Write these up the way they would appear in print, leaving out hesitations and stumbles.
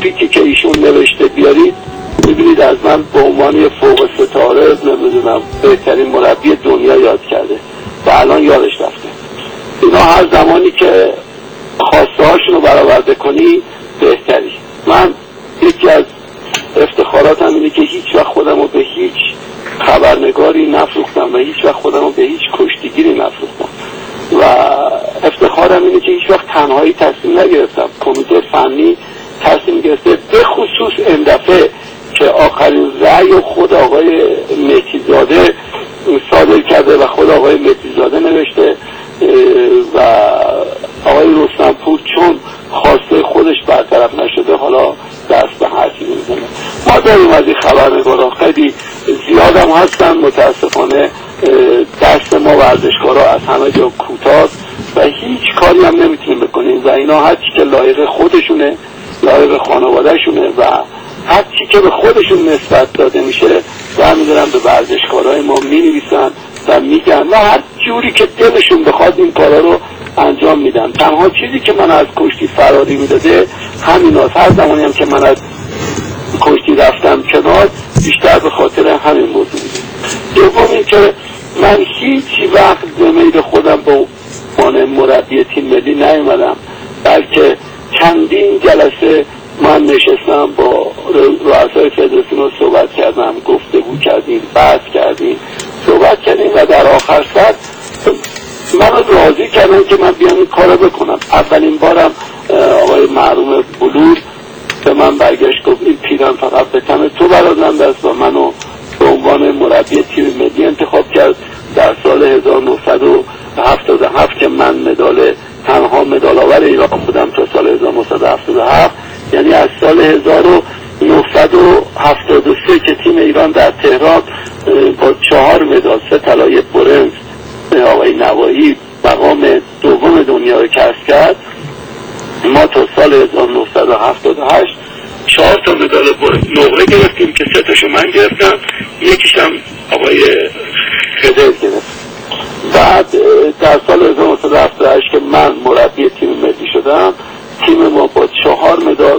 گرافیکی که ایشون نوشته بیارید میبینید از من به عنوان فوق ستاره نمیدونم بهترین مربی دنیا یاد کرده و الان یادش رفته. اینا هر زمانی که خواسته هاشون رو برآورده کنی بهتری. من یکی از افتخاراتم اینه که هیچ وقت خودم رو به هیچ خبرنگاری نفروختم و هیچ وقت خودم رو به هیچ کشتیگیری نفروختم و افتخارم اینه که هیچ وقت تنهایی تصمیم نگرفتم. کمیته فنی تصمیم گرفته، به خصوص این دفعه که آخرین رأی و خود آقای مهدیزاده صادر کرده و خود آقای مهدیزاده نوشته و آقای رستمپور چون خواسته خودش برطرف نشده حالا دست به حرفی میزنه. ما داریم از این خبرنگاران خیلی زیادم هستن، متاسفانه دست ما ورزشکارا از همه جا کوتاه و هیچ کاری هم نمیتونیم بکنیم و اینا هر چی که لایق خودشونه، لایق خانوادهشونه و هر چی که به خودشون نسبت داده میشه برمی‌دارن به ورزشکارای ما مینویسن و میگن و هر جوری که دلشون بخواد این کارا رو انجام میدن. تنها چیزی که من از کشتی فراری میداده همیناست. هر زمانی هم که من از کشتی رفتم کنار بیشتر به خاطر همین موضوع. دوم این که من هیچ وقت به میل خودم به عنوان مربی تیم ملی نیومدم، بلکه چندین جلسه من نشستم با رؤسای فدراسیون صحبت کردم، گفتگو کردیم، بحث کردیم، صحبت کردیم و در آخر سر من راضی کردم که من بیام این کارو بکنم. اولین بارم آقای معروم بلور به من برگشت گفت این پیرن فقط به تن تو برازنده است و منو به عنوان مربی تیم ملی انتخاب کرد در سال 1977 که من تنها مدال آور ایران بودم تا سال 1977، یعنی از سال 1973 که تیم ایران در تهران با 4 مدال، 3 طلا، 1 برنز آقای نوایی مقام دوم دنیا رو کسب کرد، ما تا سال 1978 4 تا مدال نقره گرفتیم که 3 تاشو من گرفتم، یکیش هم آقای خدر گرفت. بعد در سال 1978 که من مربی تیم ملی شدم، تیم ما با 4 مدال،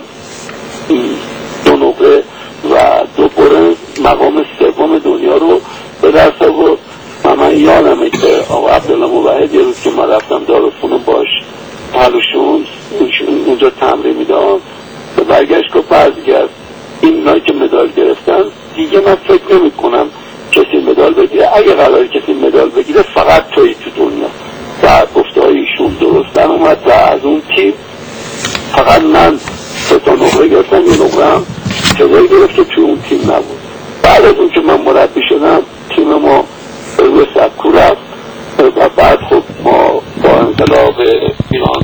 2 نقره و 2 برنز مقام سوم دنیا رو به دست آورد. من یادمه که آقا عبدالله موحد یه روز که من رفتم دارالفنون باش پلوشون اونجا تمرین میدم و برگشت که برگرد اینایی که مدال گرفتن دیگه من فکر نمی کنم کسی مدال بگیره، اگه قرار کسی مدال بگیره فقط توی تو دنیا. و گفته های ایشون درستن اومد و از اون تیم فقط من 3 تا نقره گرفتم، یه نقره هم جزایی گرفت که توی اون تیم نبود. بعد از اون که من مربی شدم تیم ما روی سبکو رفت و بعد خب ما با انقلاب ایران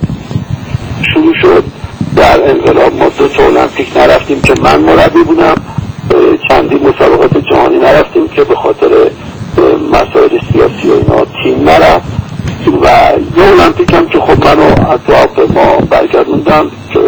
شروع شد. در انقلاب ما 2 تا المپیک نرفتیم که من مربی بودم، چندین مسابقات جهانی نرفتیم که به خاطر مسائل سیاسی و اینا تیم نرفت و یه المپیک هم که خب منو اطراف ما برگردوندم که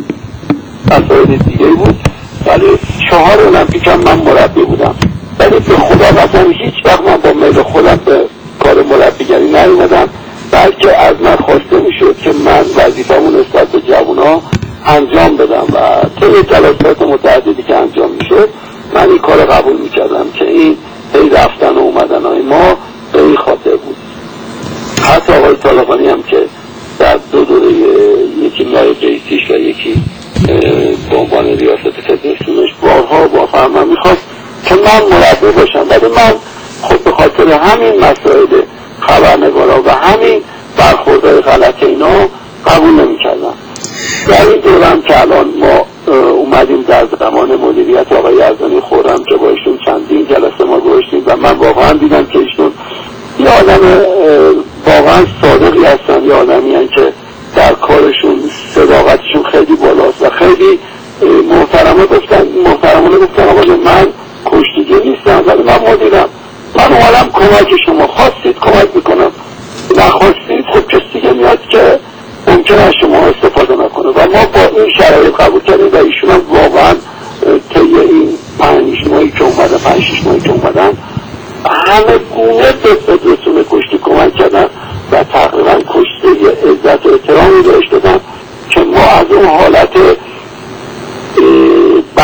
مسائل دیگه بود، ولی 4 المپیک هم من مربی بودم. ولی به خدا قسم هیچ وقت من با میل خودم به کار مربیگری نیومدم، بلکه از من خواسته میشد که من وظیفه‌مو نسبت به جوونا انجام بدم و طی جلسات متعددی که انجام میشد من این کار قبول میکردم که این هی رفتن و اومدن های ما به این خاطر بود. حتی آقای طالقانی هم که در 2 دوره، یکی نایب رئیسیش و یکی به عنوان ریاست فدراسیونش بارها من میخواست که من مربی باشم، ولی من خود به خاطر همین مسائل خبرنگارا و همین برخوردهای غلط اینا قبول نمیکردم. در این دورم که الان ما اومدیم در زمان مدیریت آقای یزدانی خورم که با ایشون چندین جلسه ما گذاشتیم و من واقعا دیدم که ایشون یه آدم واقعا صادقی هستن، یه آدمی هستن که در کارشون صداقتشون خیلی بالاست و خیلی محترمانه گفتن آقا من کشتیگیر نیستم ولی من مدیرم، من اومدم کمک شما، خواستید کمک میکنم، نخواستید خب کسی دیگه میاد که ممکنه از شما استفاده نکنه و ما با این شرایط قبول کردیم و ایشون هم واقعا طی این 5-6 ماهی که اومدن همه گونه به فدراسیون کشتی کمک کردن و تقریبا کشتی عزت و احترامی بهش دادن که ما از اون حالت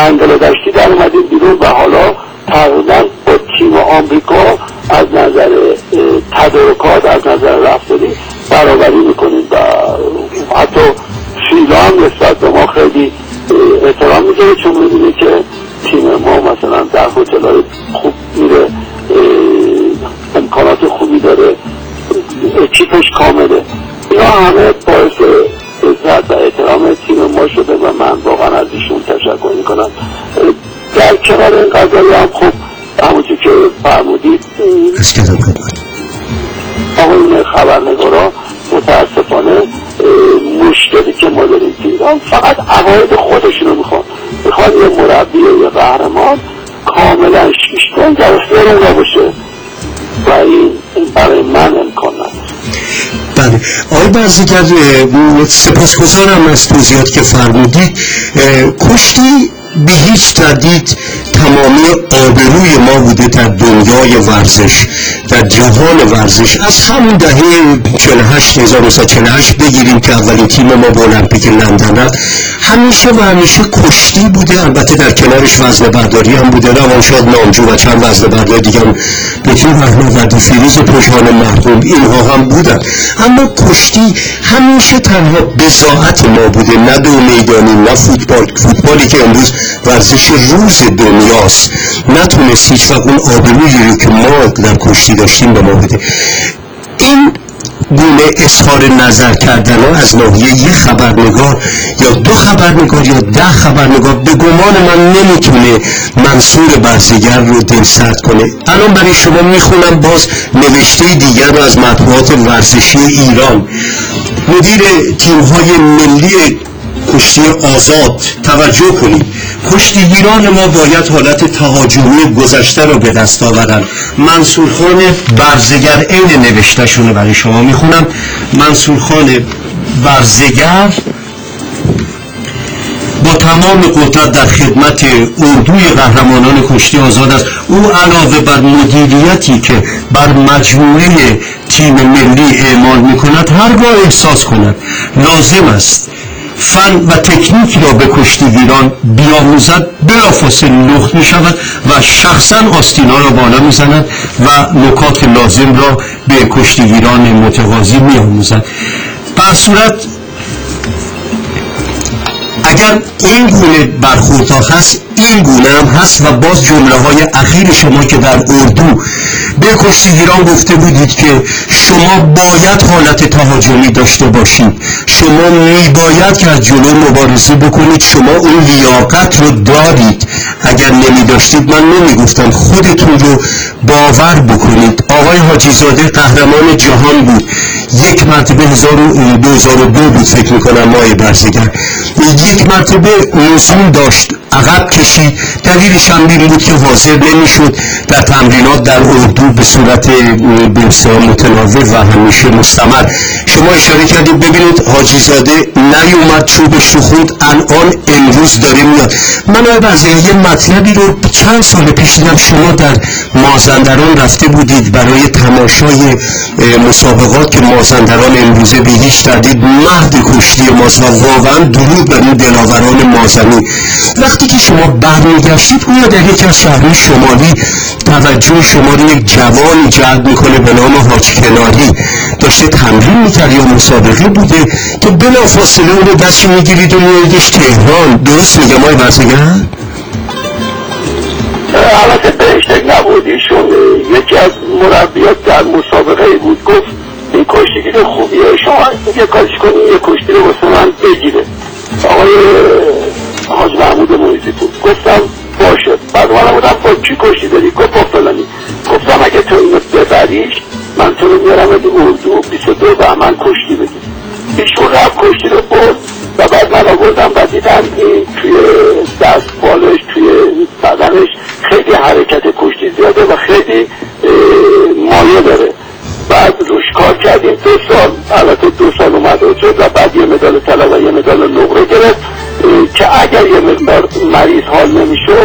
جنگل دشتی در اومدیم بیرون و حالا تقریبا با تیم آمریکا از نظر تدارکات، از نظر رفتاری برابری میکنیم و حتی فیلا هم نسبت به ما خیلی احترام میذاره، چون میدونه که تیم ما مثلا در هتل‌های خوب میره، امکانات خوبی داره، اکیپش کامله. اینا همه باعث عزت و احترام تیم ما شده و من واقعا از ایشون تشکر میکنم. در کنار این قضایی هم خب همونجور که فرمودید آقایون خبرنگارا متاسفانه مشکلی که ما داریم که ایران فقط عقاید خودشونو میخوان یه مربی یه قهرمان کاملا شیشتن در اختیار اونا باشه و این برای من امکان نداره. بله آقای برزگر، سپاسگزارم از توضیحات که فرمودید. کشتی به هیچ تردید تمامی آبروی ما بوده در دنیای ورزش، در جهان ورزش. از همون دهه 1948 بگیریم که اولین تیم ما با المپیک لندن رفت، همیشه و همیشه کشتی بوده. البته در کنارش وزنه برداری هم بوده، روانشاد نامجو و چند وزنه برداری دیگه هم دکتر احمد فیروز پژمان مرحوم اینها هم بودن. اما کشتی همیشه تنها بضاعت ما بوده، نه دو میدانی، نه فوتبالی که امروز ورزش روز دنیاست نتونست هیچ وقت اون آبرویی رو که ما در کشتی داشتیم به ما بده. این گونه اظهار نظر کردن ها از ناحیه یک خبرنگار یا دو خبرنگار یا 10 خبرنگار به گمان من نمیتونه منصور برزگر رو دلسرد کنه. الان برای شما میخونم باز نوشته دیگر رو از مطبوعات ورزشی ایران. مدیر تیم‌های ملی کشتی آزاد، توجه کنید، کشتیگیران ما باید حالت تهاجمی گذشته رو به دست آورن. منصورخان برزگر، این نوشته‌شونه برای شما میخونم. منصورخان برزگر با تمام قدرت در خدمت اردوی قهرمانان کشتی آزاد است. او علاوه بر مدیریتی که بر مجموعه تیم ملی اعمال میکند، هرگاه احساس کند لازم است فن و تکنیک را به کشتیگیران بیاموزد، بلافاصله لخت می شود و شخصا آستینا را بالا می زند و نکات لازم را به کشتیگیران متقاضی می آموزد. در صورت اگر این گونه برخوردها هست، این گونه هم هست. و باز جمله های اخیر شما که در اردو به کشتیگیران گفته بودید که شما باید حالت تهاجمی داشته باشید، شما میباید که از جلو مبارزه بکنید، شما اون لیاقت رو دارید. اگر نمی داشتید من نمیگفتم، خودتون رو باور بکنید. آقای حاجی زاده قهرمان جهان بود، یک مرتبه 2002 بود فکر میکنم ماه برزگر، یک مرتبه نزول داشت، عقب کشید. دلیلش هم این بود که حاضر نمیشد در تمرینات در اردو به صورت بسیار متناوب و همیشه مستمر. شما اشاره کردید، ببینید حاجی زاده نیومد چوبش رو خورد، الان امروز داره میاد. من بعضی یه مطلبی رو چند سال پیش دیدم، شما در مازندران رفته بودید برای تماشای مسابقات که مازندران امروزه به هیچ تردید مهد کشتی ماست و واقعا درود بر اون دلاوران مازنی. وقتی که شما برمیگشتید، اون در یکی از شهرهای شمالی توجه شما رو یک جوانی جلب میکنه به نام حاج کناری، داشته تمرین میکرد یا مسابقه بوده که بلافاصله اون رو دستی میگیرید و میاریدش تهران. درست میگم آقای برزگر؟ البته بهشتک نبود، ایشون یکی از مربیات در مسابقه بود، گفت این کشتیگیر خوبیه، شما یه کارش کنید یه کشتی رو واسه من بگیره. آقای حاج محمود مویزی بود. گفتم باشه. بعد من بودم با کی کشتی داری؟ گفت با فلانی. گفتم اگه تو اینو ببریش من تو رو میارم از اردو 22 و من کشتی بدیم. ایشون رفت کشتی رو برد و بعد من آوردم و دیدم این توی دستپالش توی بدنش خیلی حرکت کشتی زیاده و خیلی مایه داره. بعد روش کار کردیم 2 سال، البته 2 سال اومد شد و بعد یه مدال طلا و یه مدال نقره گرفت که اگر یه مقدار مریض حال نمیشد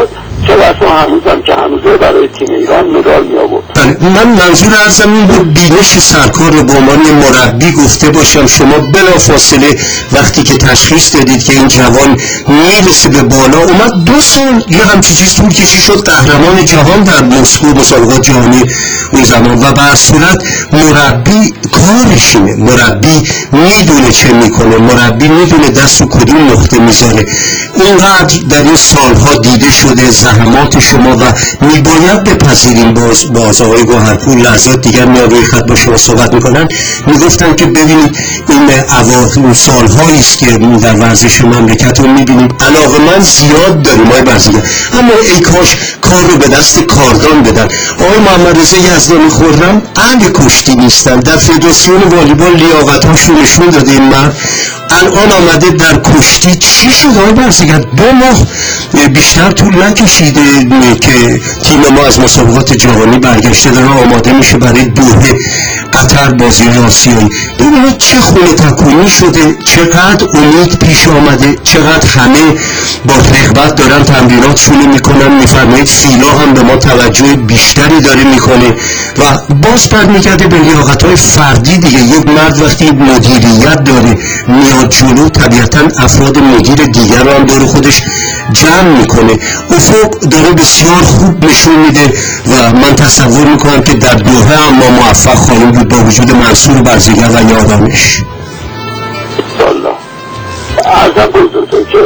چه بسا هنوزم که هنوزه برای تیم ایران مدال می آورد. من منظور ارزم این بود بینش سرکار رو به عنوان مربی گفته باشم شما بلافاصله وقتی که تشخیص دادید که این جوان میرسه به بالا، اومد 2 سال یه همچین چیز طول کشید شد قهرمان جهان در مسکو مسابقات جهانی اون زمان. و به هر صورت مربی کارشینه، مربی میدونه چه میکنه، مربی میدونه دست رو کدوم نقطه میذاره. اینقدر در این سالها دیده شده زحمات شما و میباید بپذیریم. باز آقای گوهرپور لحظات دیگر میاد روی خط با شما صحبت میکنن، میگفتن که ببینید این اواخر سالهایی است که در ورزش مملکت رو میبینیم علاقه من زیاد داریم آقای برزگر، اما ای کاش کار رو به دست کاردان بدن. آقای محمد رضا یزدانی خرم اهل کشتی نیستن، در فدراسیون والیبال لیاقت‌هاشون نشون داده این مرد الان آمده در کشتی. چی شد آقای برزگر؟ 2 ماه بیشتر طول نکشیده که تیم ما از مسابقات جهانی برگشته داره آماده میشه برای دوحه قطر بازی آسیایی. ببینید چه خونه تکونی شده، چقدر امید پیش آمده، چقدر همه با رغبت دارن تمریناتشون میکنن. میفرمایید فیلا هم به ما توجه بیشتری داره میکنه و باز برمیگرده به لیاقت‌های فردی دیگه. یک مرد وقتی مدیریت داره میاد جلو طبیعتا افراد مدیر دیگر رو هم دور خودش جمع میکنه. افق داره بسیار خوب نشون میده و من تصور میکنم که در دوحه هم ما موفق خواهیم بود با وجود منصور برزگر و یارانش. انشالله. ارزم بزرگتون که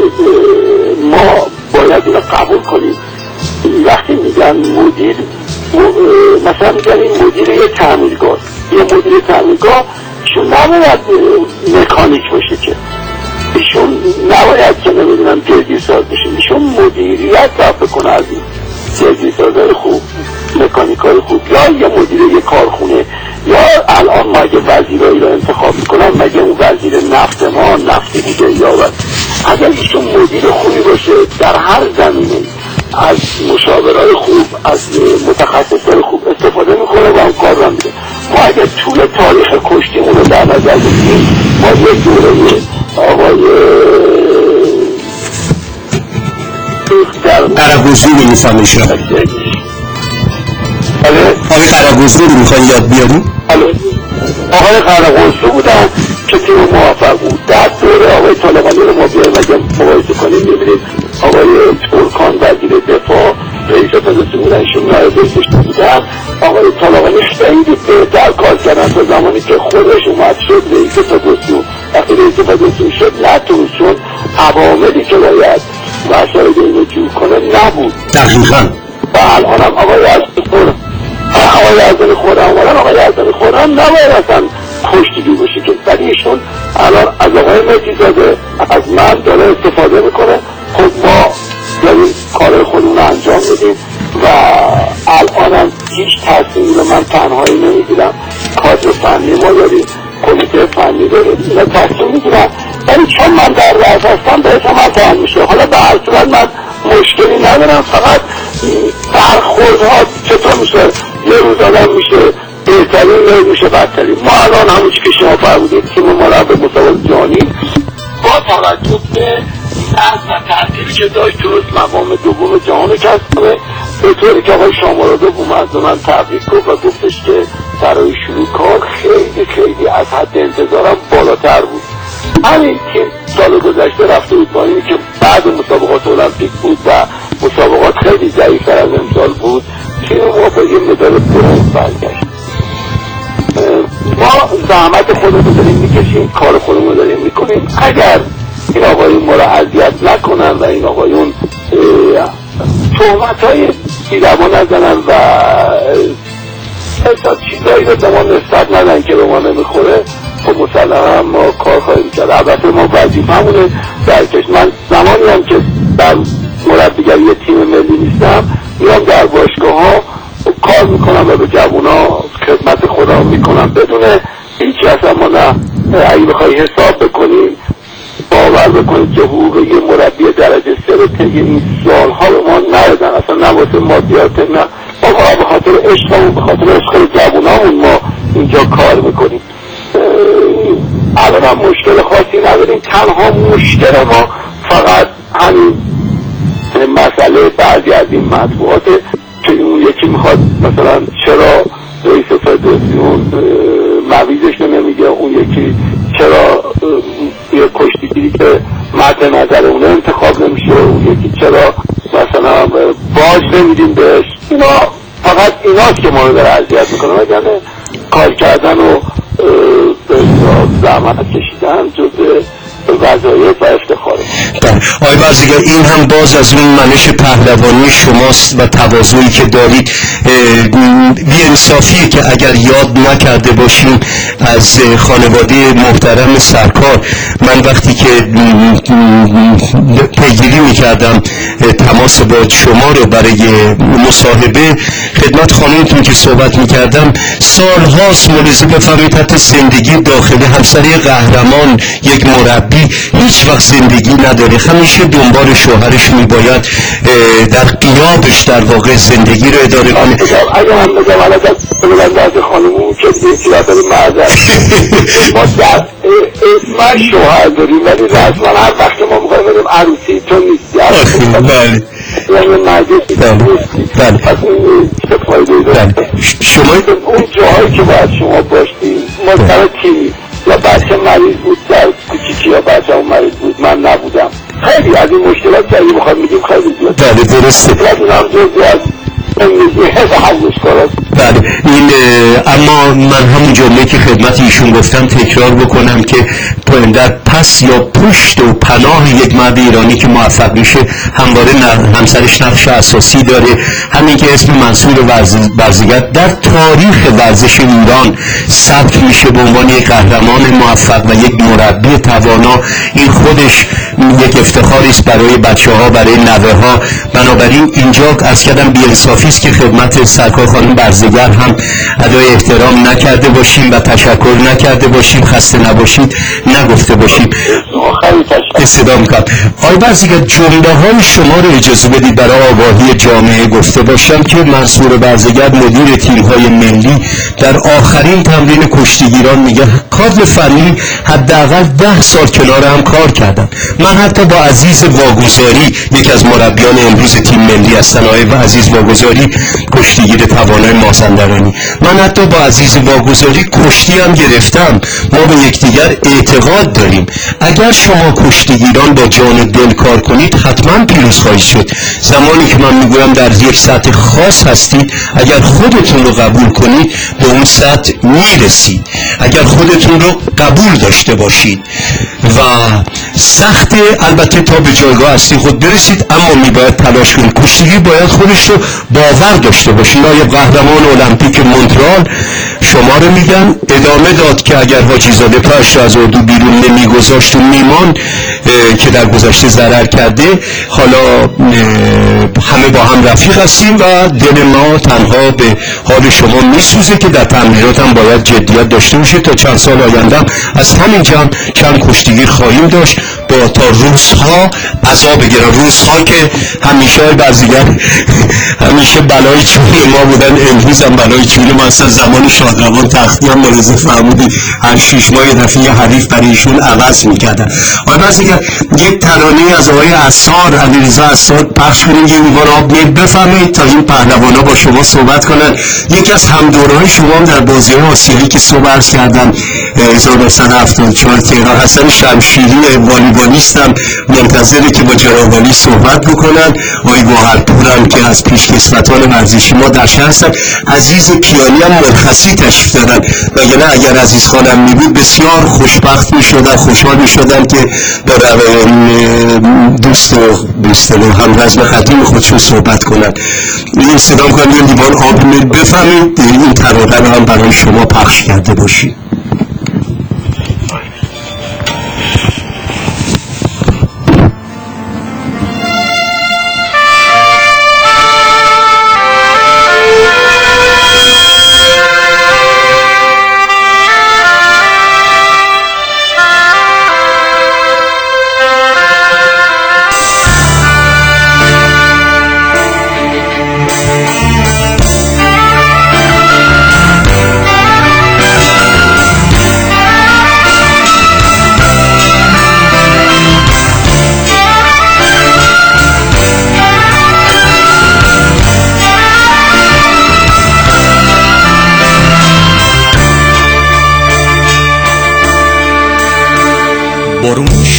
ما باید این قبول کنیم. وقتی میگن مدیر، مثلا میگن این مدیر یه تعمیرگاه، یه مدیر تعمیرگاه ایشون نباید مکانیک باشه که، ایشون نباید که نمیدونم جلگیرساز بشه، ایشون مدیریت باید بکنه از این جلگیرسازهای خوب، مکانیکای خوب، یا یه مدیر یه کارخونه. یا الان ما اگه وزیرایی رو انتخاب میکنن مگه اون وزیر نفت ما نفتی بوده یا اگر ایشون مدیر خوبی باشه در هر زمینه از مشاورای خوب، از متخصصای خوب استفاده میکنه و اون کار رو میده. ما اگر طول تاریخ کشتیمون رو در نظر بگیریم، ما یک دوره آقای قرقوزی رو میفهمی شد آقای قرقوزی رو میخوایی یاد بیاریم؟ آقای قرقوزی بودن که تیم موفق بود. در دوره آقای طالقانی رو ما بیاریم اگر مقایسه کنیم میبینید آقای ترکان وزیر دفاع رئیس فدراسیون بودن، ایشون نایب رئیس بودن. آقای طالقانی خیلی بهتر کار کردن تا زمانی که خودش اومد شد رئیس فدراسیون. وقتی رئیس فدراسیون شد نتونست، چون عواملی که باید مسائل اینو جور کنه نبود. دقیقاً. و الان هم آقای یزدانی خرم نباید اصلا کشتیگی باشه که ولی ایشون الان از آقای مهدی زاده از من داره استفاده میکنه. خب ما داریم کار خودمون انجام میدیم و الان هم هیچ تصمیمی رو من تنهایی نمیگیرم، کادر فنی ما داریم، کمیته فنی داریم، اینا تصمیم میگیرم. ولی چون من در رأس هستم بهش هم تمام میشه. حالا به هر صورت من مشکلی ندارم، فقط برخوردها چطور میشه، یه روز آدم میشه بهترین، یه میشه بدترین. ما الان همون که شما فرمودید تیم ما رو به مسابقات جهانی با توجه به نظم و ترتیبی که داشت درست مقام دوم جهان رو کسب کنه، به طوری که آقای شامرادوف اومد به من تبریک گفت و گفتش که برای شروع کار خیلی خیلی از حد انتظارم بالاتر بود. همین تیم سال گذشته رفته بود با اینی که بعد مسابقات المپیک بود و مسابقات خیلی ضعیفتر از امسال بود، تیم ما با یه مدال برنز برگشت. ما زحمت خودمون داریم میکشیم، کار خودمون داریم میکنیم. اگر این آقایون ما رو اذیت نکنن و این آقایون تهمت‌های بی‌دوا نزنن و حساب چیزایی رو به ما نسبت ندن که به ما نمیخوره، خب مسلما ما کار خواهیم کرد. البته ما وظیفه‌مونه درکش. من زمانی هم که در مربیگری تیم ملی نیستم میام در باشگاه‌ها کار میکنم و به جوونا خدمت خدا میکنم بدون هیچ اصلا ما نه. اگه بخوای حساب بکنیم باور بکنید که حقوق یه مربی درجه 3 رو طی این سالها به ما ندادن، اصلا نه واسه مادیات، نه ما به خاطر عشقمون، به خاطر عشق جوونامون ما اینجا کار میکنیم. الان هم مشکل خاصی نداریم. تنها مشکل ما فقط همین مسئله بعضی از از این مطبوعاته که اون یکی میخواد مثلا چرا رئیس فدراسیون مویزش نمیگه، اون یکی چرا یه کشتیگیری که مد نظر اون انتخاب نمیشه، اون یکی چرا مثلا باج نمیدیم بهش. اینا فقط ایناست که ما رو داره اذیت میکنه، وگرنه کار کردن و زحمت کشیدن جزء وظایف و افتخاره. آقای برزگر، این هم باز از اون منش پهلوانی شماست و تواضعی که دارید. بی‌انصافیه که اگر یاد نکرده باشیم از خانواده محترم سرکار. من وقتی که پیگیری میکردم تماس با شما رو برای مصاحبه خدمت خانمتون که صحبت میکردم، سالهاست ملاحظه بفرمایید حتی زندگی داخلی همسری قهرمان یک مربی هیچ وقت زندگی نداره، همیشه دنبال شوهرش میباید در قیابش در واقع زندگی رو اداره کنه. اگه من بگم الان دست خانمون که دیگه داری معذر ما در اسمش شوهر داریم، ولی رسما هر وقت ما میخوایم بریم عروسی تو نیستی بله یعنی مجلسی بله پس این چه فایده داره؟ شما اون جاهایی که باید شما باشتیم ما سر تیمی یا بچه مریض بود در کوچیکی یا بچه اون مریض بود من نبودم، خیلی از این مشکلات که اگه بخوایم میگیم خیلی زیاد. بله درسته. این هم جزی از بله این اما من همون جمله که خدمت ایشون گفتم تکرار بکنم که در پس یا پشت و پناه یک مرد ایرانی که موفق میشه همواره همسرش نقش اساسی داره. همین که اسم منصور برزگر در تاریخ ورزش ایران ثبت میشه به عنوان یک قهرمان موفق و یک مربی توانا، این خودش یک افتخاری است برای بچه‌ها، برای نوه‌ها. بنابراین اینجا عرض کردم بی‌انصافی است که خدمت سرکار خانم برزگر هم ادای احترام نکرده باشیم و تشکر نکرده باشیم، خسته نباشید نگفته باشیم. استدعا می‌کنم آقای برزگر جمله های شما رو اجازه بدید برای آگاهی جامعه گفته باشم که منصور برزگر مدیر تیم‌های ملی در آخرین تمرین کشتیگیران میگه کادر فنی حداقل 10 سال کنار هم کار کردن. من حتی با عزیز واگذاری یکی از مربیان امروز تیم ملی هستن، آقای عزیز واگذاری کشتیگیر توانای مازندرانی، من حتی با عزیز واگذاری کشتی هم گرفتم. ما به یکدیگر اعتقاد داریم. اگر شما کشتیگیران با جان و دل کار کنید حتما پیروز خواهید شد. زمانی که من میگویم در یک سطح خاص هستید، اگر خودتون رو قبول کنید به اون سطح میرسید، اگر خودتون رو قبول داشته باشید و سخته البته تا به جایگاه اصلی خود برسید، اما میباید تلاش کنید. کشتیگیر باید خودش رو باور داشته باشه. نایب قهرمان المپیک مونترال شما رو میگن ادامه داد که اگر حاجی زاده پرش از اردو بیرون نمیگذاشت و میمان که در گذشته ضرر کرده، حالا همه با هم رفیق هستیم و دل ما تنها به حال شما میسوزه که در تمرینات هم باید جدیت داشته باشه. تا چند سال آینده از همین جمع چند کشتیگیر خواهیم داشت با تا روزها عذاب بگیرن، روزها که همیشه های برزگر همیشه بلای چون ما بودن، امروز هم بلای چون ما هستن. زمان شادروان تختی هم ملاحظه فرمودید هر 6 ماه دفعه یه حریف برای ایشون عوض میکردن. آقای برزگر یک ترانه از آقای عصار، علیرضا عصار پخش کنیم یه بار آب میل بفهمید تا این پهلوانا با شما صحبت کنن. یکی از همدورهای شما هم در بازی‌های آسیایی که صبح عرض کردم 1974 تهران، حسن شمشیری والیبالیستم منتظره که با جناب صحبت بکنن. آقای گوهرپور هم که از پیشکسوتان ورزشی ما در شهر هستن. عزیز کیانی هم مرخصی تشریف دادن، وگرنه اگر عزیز خانم می بود بسیار خوشبخت می شدن، خوشحال می شدن که با دوست و همرزم قدیم خودشون صحبت کنن. این صدا کنن یه لیوان آب میل بفهمید این ترانه رو هم برای شما پخش کرده باشید.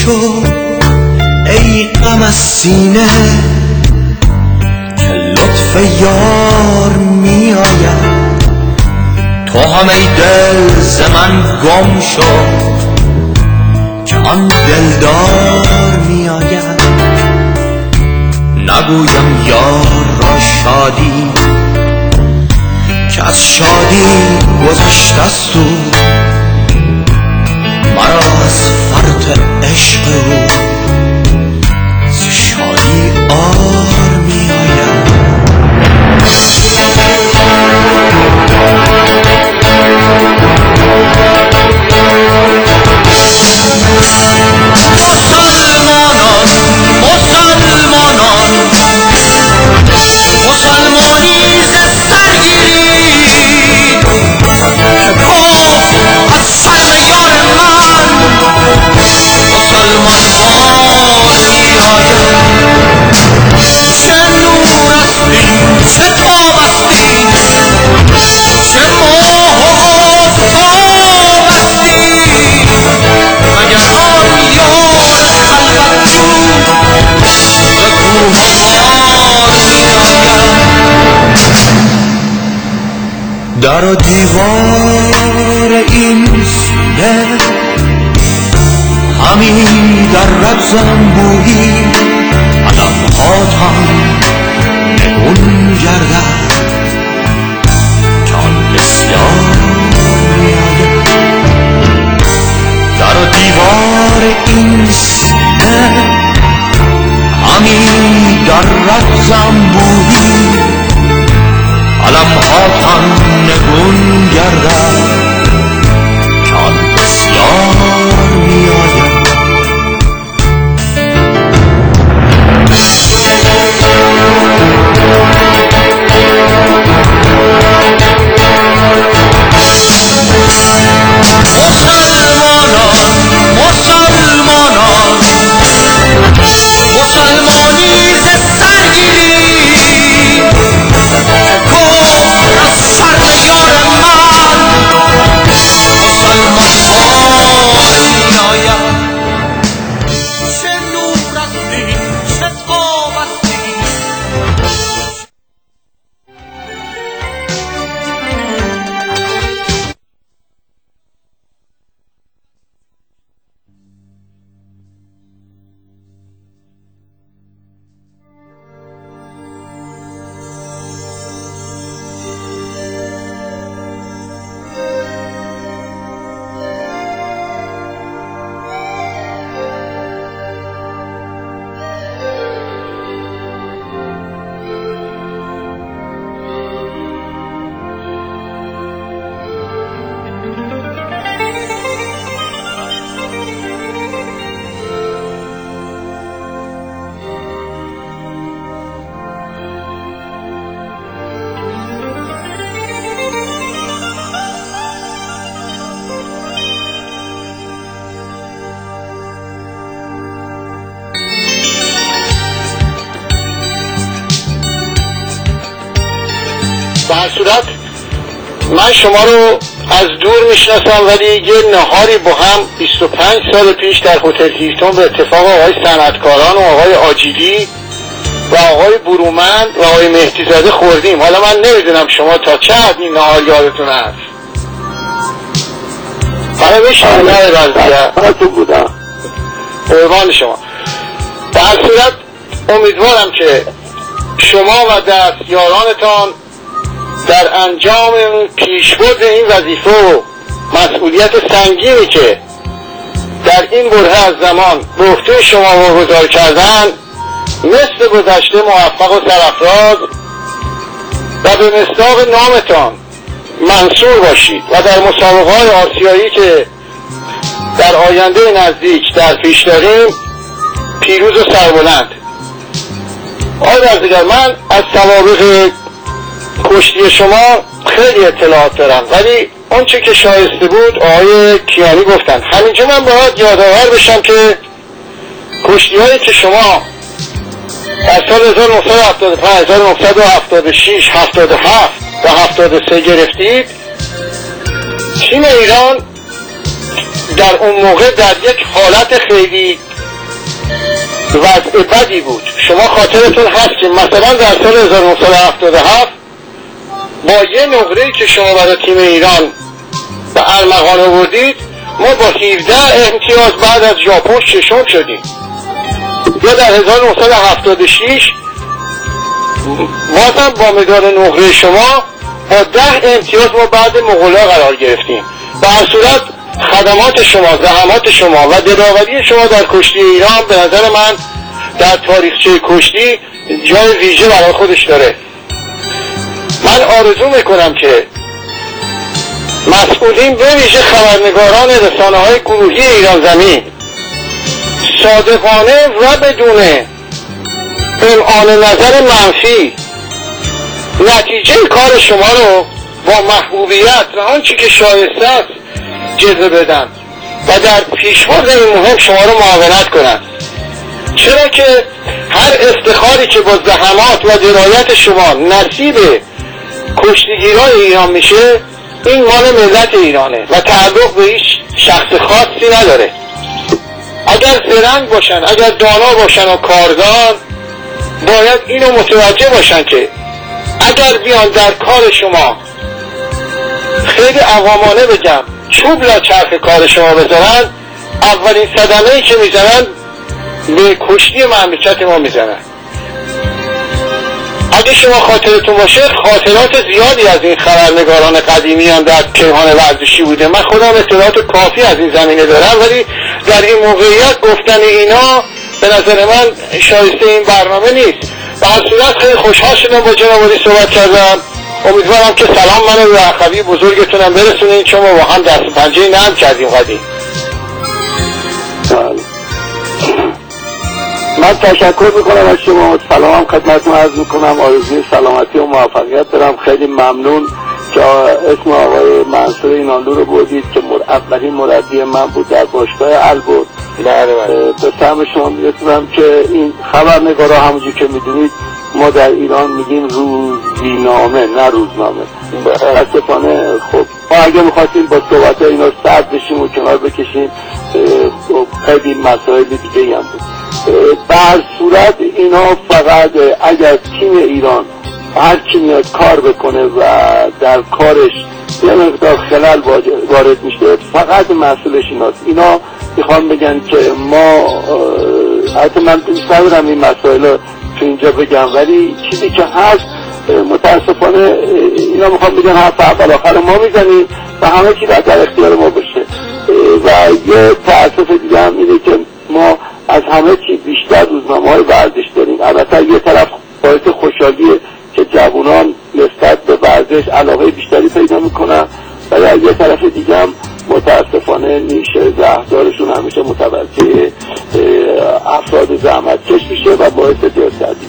شو ای غم از سینه که لطف یار می آید. تو هم ای دل ز من گم شو که آن دلدار می آید. نگویم یار را شادی که از شادی گذشته است او، مرا از فرط عشق او ز شادی آر می آید. مسلمانی ز سرگیری از سر یار من مسلمان وار می آید. چه نور است این، چه تاب است این، چه ماه و آفتاب است این، مگر آن یار خلوت جو ز کوه غار می آید. در و دیوار این سینه همی در رد زنبویی علمهاتم نگون گردد که آن بسیار می آید. در و دیوار این سینه همی در رد زنبویی علمهاتم نگون گردد که آن بسیار می آید. مسلمانی ز سرگیری کفر از سر یار من مسلمان وار می آید. چه نور است این، چه تاب است این. در صورت من شما رو از دور میشناسم، ولی یه نهاری با هم 25 سال پیش در هتل هیلتون به اتفاق آقای صنعتکاران و آقای آجیلی و آقای برومند و آقای مهدیزاده خوردیم. حالا من نمیدونم شما تا چه حد این نهار یادتون هست. حالا بشنید نه رازیه تو بودم قربان شما. در صورت امیدوارم که شما و دستیارانتان در انجام پیشبرد این وظیفه و مسئولیت سنگینی که در این برهه از زمان به عهده شما واگذار کردن مثل گذشته موفق و سرافراز و به مصداق نامتان منصور باشید و در مسابقه‌های آسیایی که در آینده نزدیک در پیش داریم پیروز و سربلند. آقای برزگر، من از سوابق کشتی شما خیلی اطلاعات دارم، ولی اون چه که شایسته بود آقای کیانی گفتن. همینجا من باید یادآور بشم که کشتی هایی که شما از سال 1975 1976 77 و 73 گرفتید، تیم ایران در اون موقع در یک حالت خیلی وضع بدی بود. شما خاطرتون هست که مثلا در سال 1977 با یه نقره‌ای که شما برای تیم ایران به ارمغان آوردید ما با 17 امتیاز بعد از ژاپن ششم شدیم. یا در 1976 بازم با مدال نقره شما با 10 امتیاز ما بعد مغول‌ها قرار گرفتیم. به هر صورت خدمات شما، زحمات شما و دلاوری شما در کشتی ایران به نظر من در تاریخچه کشتی جای ویژه برای خودش داره. من آرزو میکنم که مسئولین به ویژه خبرنگاران رسانه‌های گروهی ایران زمین صادقانه و بدون امعان نظر منفی نتیجه کار شما رو با محبوبیت و آنچه که شایسته است جلوه بدن و در پیشبرد این مهم شما رو معاونت کنند. چرا که هر افتخاری که با زحمات و درایت شما نصیب کشتیگیران ایران میشه این مال ملت ایرانه و تعلق به هیچ شخص خاصی نداره. اگر زرنگ باشن، اگر دانا باشن و کاردان باید اینو متوجه باشن که اگر بیان در کار شما خیلی عوامانه بگم چوب لا چرخ کار شما بذارن، اولین صدمه‌ای که میزنن به کشتی مملکت ما میزنن. اگه شما خاطرتون باشه خاطرات زیادی از این خبرنگاران قدیمی هم در کیهان ورزشی بوده. من خودم اطلاعات کافی از این زمینه دارم، ولی در این موقعیت گفتن اینا به نظر من شایسته این برنامه نیست. به هر صورت خیلی خوشحال شدم با جناب عالی صحبت کردم. امیدوارم که سلام منو به اخوی بزرگتونم برسونین، چون ما با هم دست پنجه نرم کردیم قدیم. من تشکر میکنم از شما، سلام خدمتتون عرض میکنم، آرزوی سلامتی و موفقیت دارم. خیلی ممنون که اسم آقای منصور اینانلو رو بردید که اولین مربی من بود در باشگاه البرز. به سهم شما میرسونم که این خبرنگارا همونجور که میدونید ما در ایران میگیم روزنامه نه روزنامه. متاسفانه خب ما اگه میخواستیم با صحبت اینا سرد بشیم و کنار بکشیم خیلی مسائل دیگه هم بود. به هر صورت اینا فقط اگر تیم ایران هر کی میاد کار بکنه و در کارش یه مقدار خلل وارد میشه فقط مسئولش ایناست. اینا میخوام بگن که ما حتی من دوست ندارم این مسائل رو تو اینجا بگم، ولی چیزی که هست متاسفانه اینا میخوام بگن حرف اول آخر ما میزنیم و همه چی در اختیار ما باشه. و یه تأسف دیگه هم اینه که ما از همه چی بیشتر روزنامه‌های ورزش داریم. البته یه طرف باعث خوشحالیه که جوانان نسبت به ورزش علاقه بیشتری پیدا میکنن، ولی از یه طرف دیگه هم متاسفانه نیشه زهردارشون همیشه متوجه افراد زحمتکش میشه و باعث دیوستردی.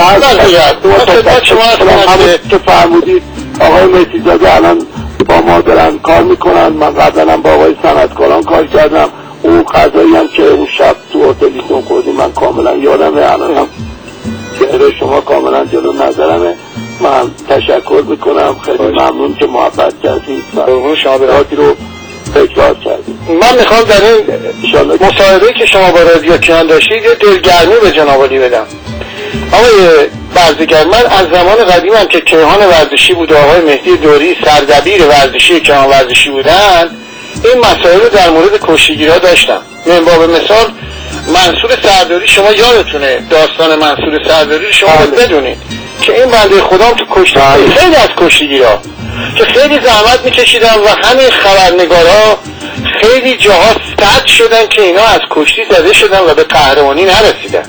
که فرمودید آقای مهدی‌زاده الان با ما دارن کار میکنن. من قبلا با آقای صنعتکاران کار کردم. اون غذایی هم که اون شب تو هتلیتون خوردیم من کاملا یادمه، الان هم چهره شما کاملا جلو نظرمه. من تشکر میکنم، خیلی ممنون که محبت کردید و شابراتی رو تکرار کردید. من میخوام در این مصاحبه‌ای که شما با رادیو کیهان داشتید یه دلگرمی به جناب عالی بدم. آقای برزگر، من از زمان قدیمم که کیهان ورزشی بود و آقای مهدی دوری سردبیر ورزشی کیهان ورزشی بودن این مسائل رو در مورد کشتیگیرها داشتم. من باب مثال منصور سرداری، شما یادتونه داستان منصور سرداری رو شما بدونید که این بنده خودم تو کشتی خیلی از کشتیگیرها که خیلی زحمت میکشیدن و همین خبرنگارا خیلی جاها سد شدن که اینا از کشتی زده شدن و به قهرمانی نرسیدن.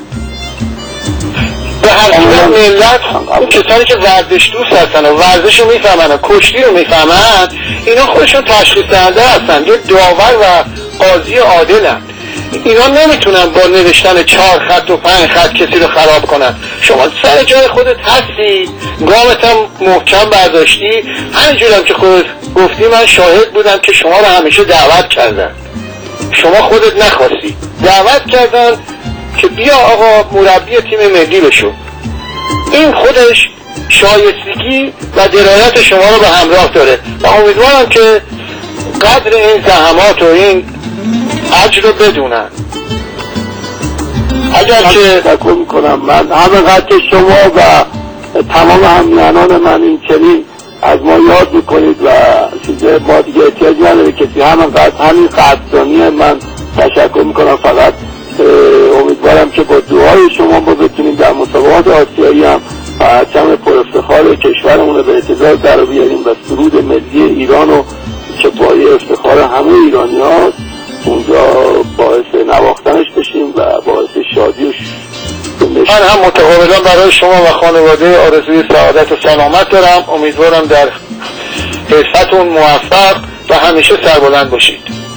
به هر صورت ملت اون کسانی که ورزش دوست هستن و ورزش رو میفهمن و کشتی رو میفهمن اینا خودشون تشخیص دهنده هستن، یه داور و قاضی عادلن. اینا نمیتونن با نوشتن 4 خط و 5 خط کسی رو خراب کنن. شما سر جای خودت هستی، گامت هم محکم برداشتی، همینجور هم که خودت گفتی من شاهد بودم که شما رو همیشه دعوت کردن. شما خودت نخواستی، دعوت کردن که بیا آقا مربی تیم ملی بشو. این خودش شایستگی و درایت شما رو به همراه داره و امیدوارم که قدر این زحمات و این اجر رو بدونن. اگر که تشکر میکنم. من همینقدر که شما و تمام همیهنان من این چنین از ما یاد میکنید و چیزه ما دیگه احتیاج نداره کسی، همین قدردانی من تشکر میکنم. فقط امیدوارم که با دعای شما ما بتونیم در مسابقات آسیایی هم پرچم پر افتخار کشورمون رو به اعتبار در بیاریم و سرود ملی ایران رو که پای افتخار همه ایرانی هاست اونجا باعث نواختنش بشیم و باعث شادی و من هم متقابلا برای شما و خانواده آرزوی سعادت و سلامت دارم. امیدوارم در حرفتون موفق و همیشه سربلند باشید.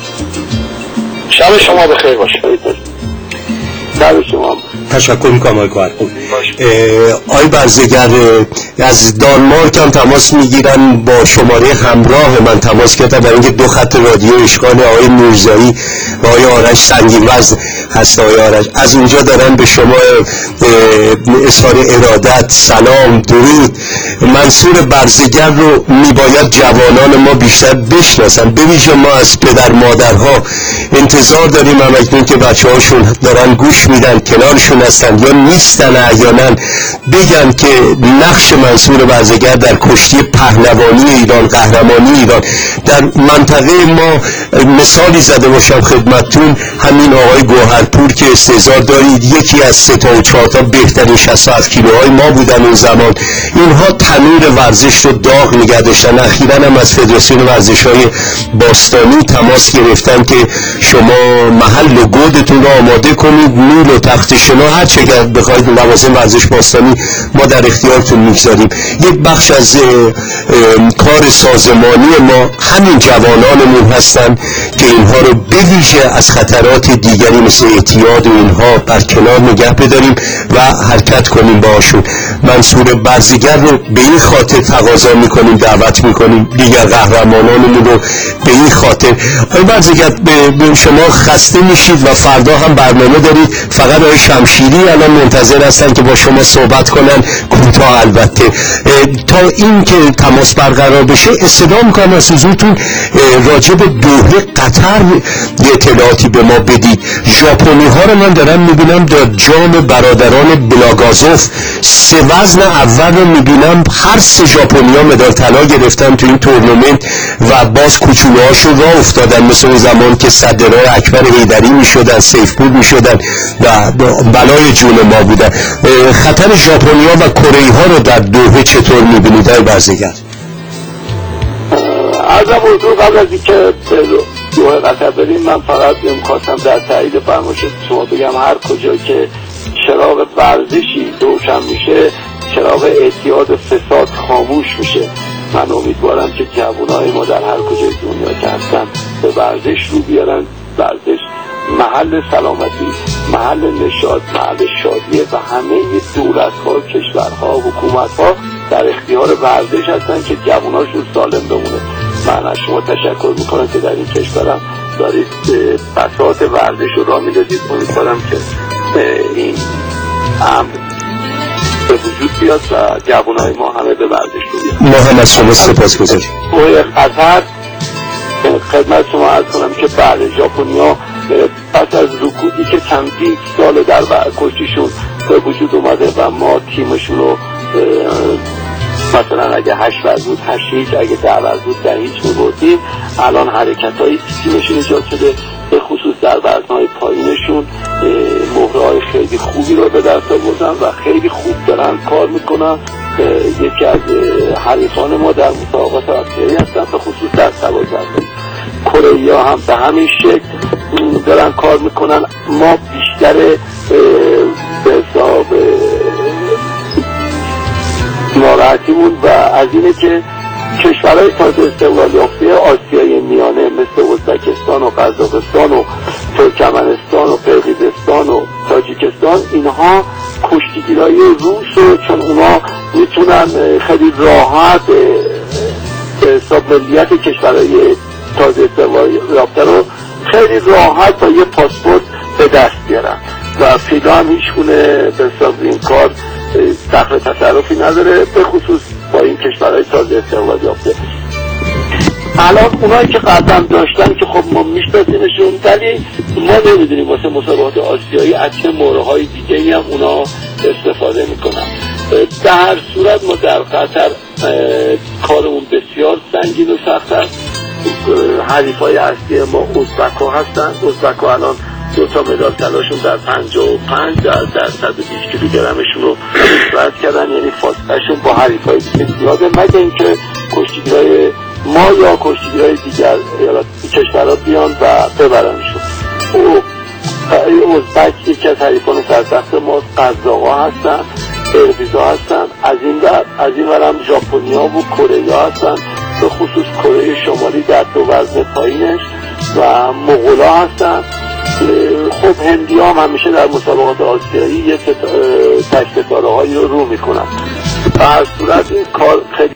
شب شما بخیر باشه. شب شما. تشکر میکنم آقای گوهرپور. آقای برزگر از دانمارک هم تماس میگیرن، با شماره همراه من تماس کردن برای اینکه 2 خط رادیو اشغال آقای میرزایی و آقای آرش سنگین وزن هست. آقای آرش از اونجا دارن به شما اظهار ارادت، سلام، درود. منصور برزگر رو میباید جوانان ما بیشتر بشناسن، به ویژه ما از پدر مادرها انتظار داریم هم اکنون که بچه هاشون دارن گوش میدن کنارشون هستن یا نیستن احیانا بگن که نقش منصور برزگر در کشتی پهلوانی ایران، قهرمانی ایران در منطقه ما. مثالی زده باشم خدمتتون، همین آقای گوهرپور که استحضار دارید یکی از 3 تا 4 تا بهترین 67 کیلوهای ما بودن اون زمان. اینها تنور ورزش رو داغ نگه داشتن. اخیراً هم از فدراسیون ورزش‌های باستانی تماس گرفتن که شما محل و گودتون رو آماده کنید، نول و تخت شنا هر چه بخواید لوازم ورزش باستانی ما در اختیارتون میگذاریم. یک بخش از کار سازمانی ما همین جوانانمون هستن که اینها رو بویژه از خطرات دیگری مثل اعتیاد و اینها برکنار نگه بداریم و حرکت کنیم باشون. منصور برزگر رو به این خاطر تقاضا میکنیم، دعوت میکنیم، دیگر قهرمانانمون رو به این خاطر. آقای برزگر به شما خسته میشید و فردا هم برنامه دارید، فقط آقای شمشیری الان منتظر هستن که با شما صحبت کنن، کوتاه البته. تا این که تماس برقرار بشه استدعا میکنم از حضورتون راجع به دوحه قطر یه اطلاعاتی به ما بدید. ژاپنی ها رو من دارم میبینم در جام برادران بلاگازوف 3 وزن اول رو میبینم هر 3 ژاپنی ها مدال طلا گرفتن تو این تورنمنت و باز کوچوله هاشون راه افتادن، مثل اون زمان که صدرهای اکبر حیدری میشدن، سیفپور میشدن و بلای جون ما بودن. خطر ژاپنی ها و کره ها رو در دوحه چطور میبینید آقای برزگر؟ از موضوع قبل از اینکه دوحه قطر بریم من فقط میخواستم در تایید فرمایش شما بگم هر کجا که چراغ ورزشی روشن میشه چراغ اعتیاد و فساد خاموش میشه. من امیدوارم که جوانای ما در هر کجای دنیا که هستن به ورزش رو بیارن. ورزش محل سلامتی، محل نشاط، محل شادیه و همه دولت‌ها، کشورها، حکومت‌ها در اختیار ورزش هستن که جواناشون سالم بمونه. من از شما تشکر میکنم که در این کشورم دارید بساط ورزش رو راه میدادید. امیدوارم که این امر به وجود بیاد و جوانای ما همه به ورزش رو بیاد. ما هم از شما سپاسگزاریم. قطر خدمت شما عرض کنم که بله ژاپنی‌ها پس از رکودی که چندین سال در کشتیشون به وجود اومده و ما تیمشون رو مثلا اگه 8 وزن بود 8-0، اگه 10 وزن بود 10-0 می‌بردیم، الان حرکت‌های تیمشون ایجاد شده، به خصوص در وزن‌های پایینشون مهره‌های خیلی خوبی رو به دست آوردن و خیلی خوب دارن کار میکنن. یکی از حریفان ما در مسابقات آسیایی هستن، به خصوص در سبازنده. کره‌ای‌ها هم به همین شکل دارن کار میکنن. ما بیشتر به حساب ناراحتیمون و از اینه که کشورهای تازه استقلال یافته آسیای میانه مثل ازبکستان و قزاقستان و ترکمنستان و قرقیزستان و تاجیکستان اینها کشتیگیرای روس رو چون اونا میتونن خیلی راحت به حساب ملیت کشورهای تازه استقلال یافته رو خیلی راحت با یه پاسپورت به دست بیارن و فیدا هم هیچگونه به حساب این کار دخل تصرفی نداره، به خصوص با این کشورهای تازه استقلال یافته. الان اونایی که قبلا داشتن که خب ما میشناسیمشون، ولی ما نمیدونیم واسه مسابقات آسیایی از چه مورهای دیگه‌ای هم اونا استفاده میکنن. در هر صورت ما در قطر کارمون بسیار سنگین و سخت است. حریفای اصلی ما ازبک‌ها هستن. ازبک‌ها الان 2 مدال طلاشون در 55 در 120 کیلوگرمشون رو رد کردن، یعنی فاصلهشون با حریفای دیگه زیاده، مگه اینکه کشتیگیرای ما یا کشتیگیرای دیگر کشورها بیان و ببرنشون. ازبک یکی از حریفان سرسخت ما قزاق‌ها هستن، قرقیزها هستن، از این ورم ژاپنی‌ها و کره‌ها هستن، به خصوص کره شمالی در 2 وزن پایینش، و مغول‌ها هستن. خب هندی هم همیشه در مسابقات آسیایی یه تک ستاره هایی رو میکنن. در صورت این کار خیلی